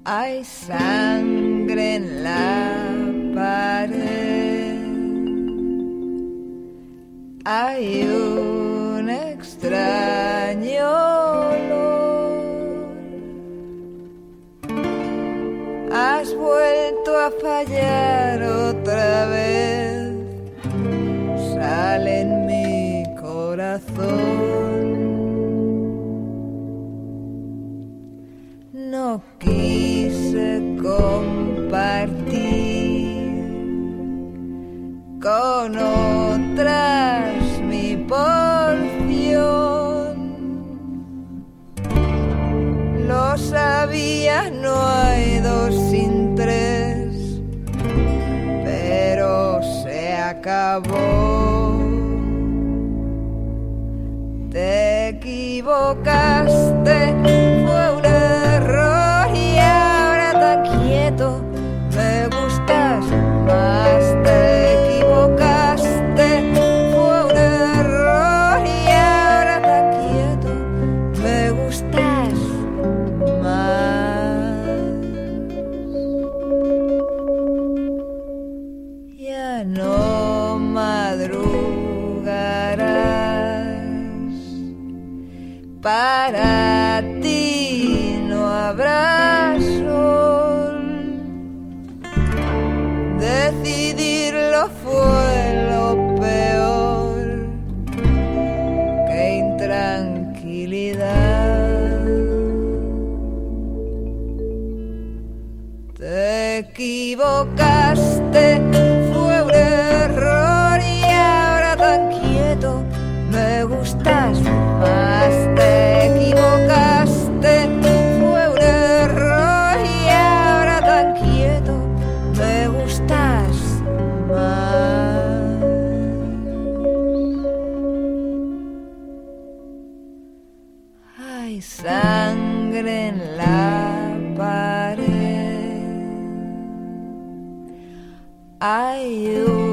Hay sangre en la pared, hay un extraño olor. Has vuelto a fallar otra vez, sale en mi corazón. No quise compartir con otras mi porción. Lo sabía, no hay dos sin tres, pero se acabó. Te equivocaste, fue un error y ahora tan quieto me gustas más. Te equivocaste, fue un error y ahora tan quieto me gustas más. Ya no madrugarás, para ti no habrá sol. Decidirlo fue lo peor, qué intranquilidad. Te equivocaste, fue un error y ahora tan quieto me gustas más. Te equivocaste, fue un error y ahora tan quieto me gustas más. Hay sangre en la pared, hay